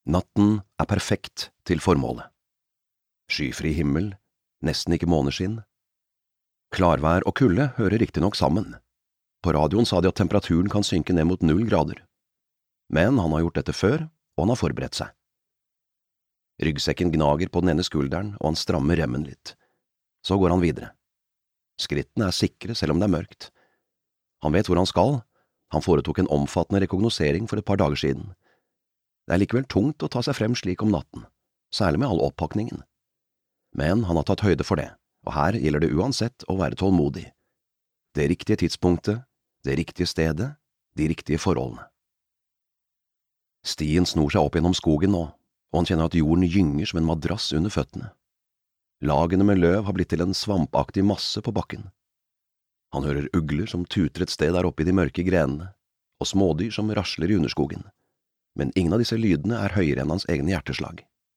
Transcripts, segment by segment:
Natten er perfekt til formålet. Skyfri himmel, nesten ikke måneskinn. Klarvær og kulde hører riktignok sammen. På radioen sa de at temperaturen kan synke ned mot 0 grader. Men han har gjort dette før, og han har forberedt seg. Ryggsekken gnager på den ene skulderen, og han strammer remmen litt. Så går han videre. Skrittene er sikre selv om det er mørkt. Han vet hvor han skal. Han foretok en omfattende rekognosering for et par dager siden. Det er likevel tungt å ta seg frem slik om natten, særlig med all oppakningen. Men han har tatt høyde for det, og her gjelder det uansett å være tålmodig. Det riktige tidspunktet, det riktige stedet, de riktige forholdene. Stien snor seg opp gjennom skogen nå, og han kjenner at jorden gynger som en madrass under føttene. Lagene med løv har blitt til en svampaktig masse på bakken. Han hører ugler som tuter et sted der oppe i de mørke grenene, og smådyr som rasler i underskogen. Men ingen av disse lydene er høyere enn hans egne hjerteslag.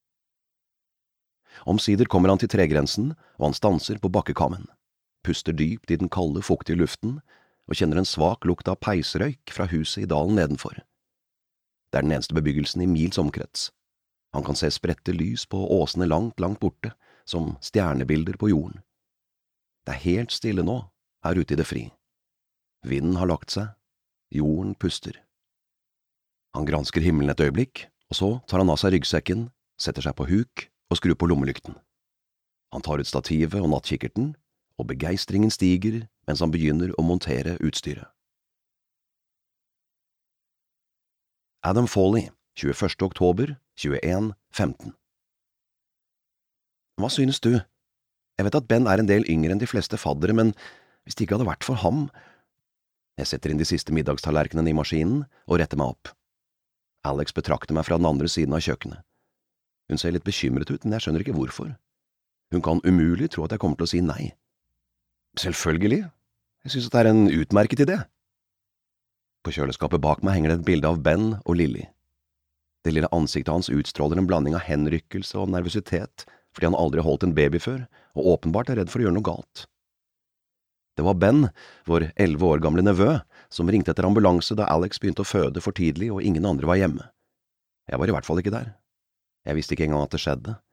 Omsider kommer han til tregrensen, og han stanser på bakkekammen, puster dypt i den kalde, fuktige luften, og kjenner en svak lukt av peisrøyk fra huset i dalen nedenfor. Det er den eneste bebyggelsen i mils omkrets. Han kan se spredte lys på åsene langt, langt borte, som stjernebilder på jorden. Det er helt stille nå, her ute i det fri. Vinden har lagt seg, jorden puster. Han gransker himmelen et øyeblikk, og så tar han av seg ryggsekken, setter seg på huk og skrur på lommelykten. Han tar ut stativet og nattkikkerten, og begeistringen stiger mens han begynner å montere utstyret. Adam Foley, 21. oktober, 21:15. Hva synes du? Jeg vet at Ben er en del yngre enn de fleste faddere, men hvis det ikke hadde vært for ham… Jeg setter inn de siste middagstallerkenene i maskinen og retter meg opp. Alex betrakter meg fra den andre siden av kjøkkenet. Hun ser litt bekymret ut, men jeg skjønner ikke hvorfor. Hun kan umulig tro at jeg kommer til å si nei. Selvfølgelig, jeg synes at det er en utmerket idé. På kjøleskapet bak meg henger det et bilde av Ben og Lily. Det lille ansiktet hans utstråler en blanding av henrykkelse og nervøsitet, fordi han aldri har holdt en baby før, og åpenbart er redd for å gjøre noe galt. Det var Ben, vår 11 år gamle nevø, som ringte etter ambulanse da Alex begynte å føde for tidlig og ingen andre var hjemme. Jeg var i hvert fall ikke der. Jeg visste ikke engang at det skjedde.